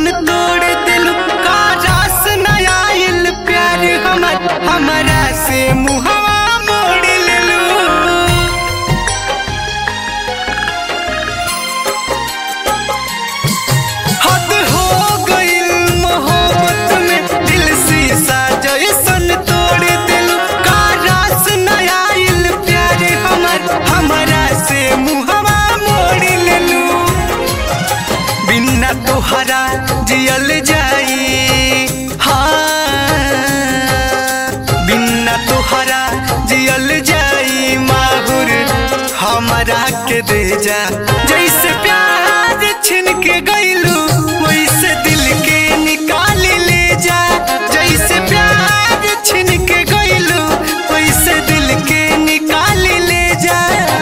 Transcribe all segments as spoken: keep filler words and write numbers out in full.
मन तोड़ दिलू का रास नया आइल प्यार हमर हमरा से मुहवा मोड़ लेलू। हद हो गइल मोहब्बत में दिल शीशा जैसन तोड़ दिलू का रास नया आइल प्यार हमर हमरा से मुहवा मोड़ लेलू। बिना तोहरा जियल जाई हाँ बिना तोहरा जियल जाई माहुर हमरा के दे जा। जैसे प्यार छिन के गइलू वैसे दिल के निकाल ले जा। जैसे प्यार छिन के गइलू वैसे दिल के निकाल ले जा।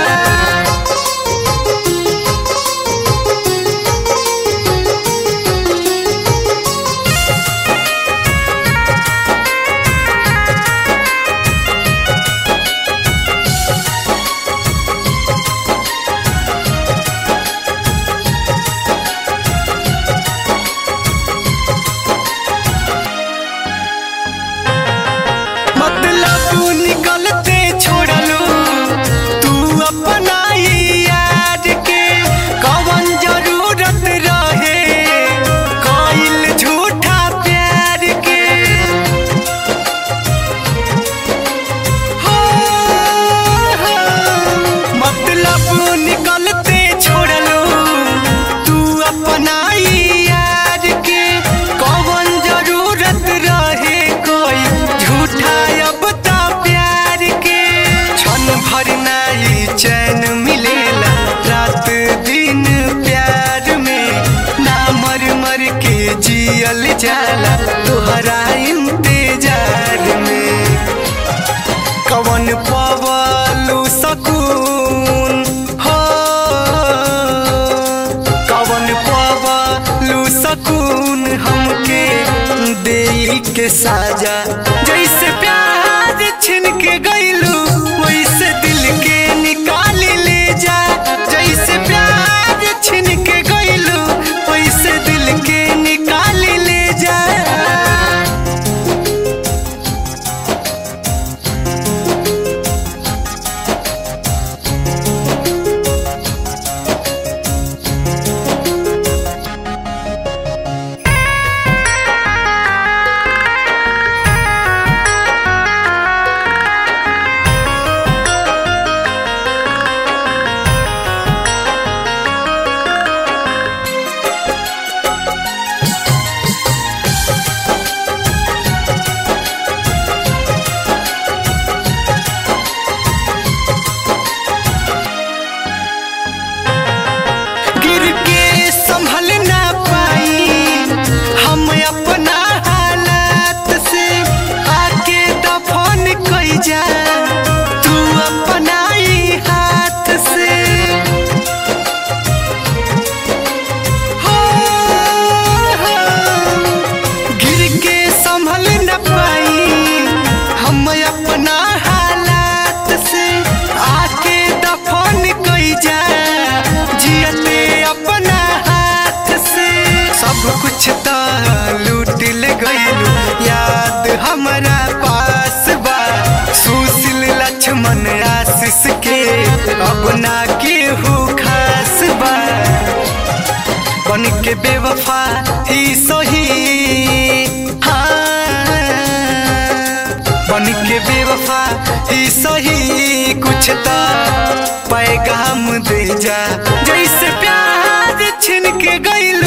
मतलब तू निकलते छोड़लू तू अपना ही यार के कौन जरूरत रहे कइल झूठा प्यार के। हो, हो, मतलब तू निकलते छोड़लू तू अपना ही यार के कौन जरूरत रहे कोई झूठा अब ता प्यार के। क्षण भर नाई चैन मिलेला रात दिन प्यार में ना मर मर के जियल जाला तोहरा इंतजार में। कवन पवलू सकून हो कवन पवलू सकून हमके दे के साजा। जैसे प्यार छिन के गइलू वैसे दिल के निकाल ले जा। जैसे प्यार छिन के गइलू वैसे दिल के निकाल ले जा। गिर के संभल ना पाई हम अपना हालात से आके दफन कई जा तू अपना ही हाथ से। हो, हो, गिर के संभल ना पाई हम अपना हालात से आके दफन कई जा जियते अपना हाथ से। सब कुछ तो लूट ले गइलू याद हमरा पास बा सुशील लक्ष्मण आशीष के अब ना केहू खास बा। बन के बेवफा ही सही हाँ बन के बेवफा ही सही कुछ तो पैगाम दे जा। जैसे प्यार छिन के गइलू